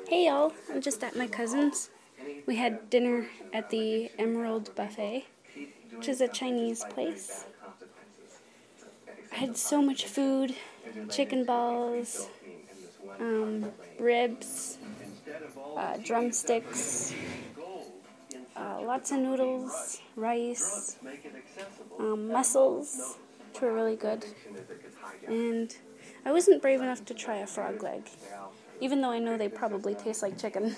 Hey y'all, I'm just at my cousin's. We had dinner at the Emerald Buffet, which is a Chinese place. I had so much food, chicken balls, ribs, drumsticks, lots of noodles, rice, mussels, which were really good. And I wasn't brave enough to try a frog leg, even though I know they probably taste like chicken.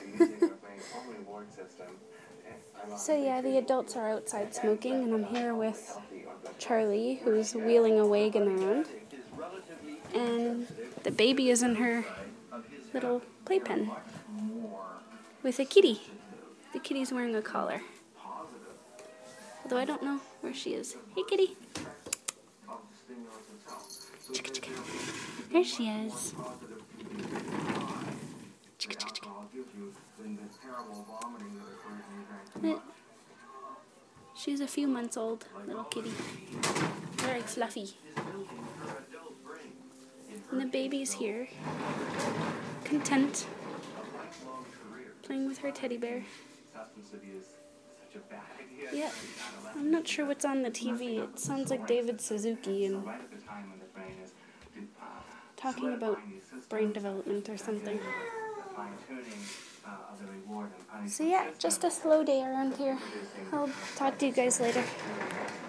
So yeah, the adults are outside smoking, and I'm here with Charlie, who's wheeling a wagon around. And the baby is in her little playpen with a kitty. The kitty's wearing a collar. Although I don't know where she is. Hey, kitty. Chicka, chicka. There she is. Chicka, chicka, chicka. She's a few months old, little kitty. Very fluffy. And the baby's here, content, playing with her teddy bear. Yeah, I'm not sure what's on the TV. It sounds like David Suzuki and talking about brain development or something. So yeah, just a slow day around here. I'll talk to you guys later.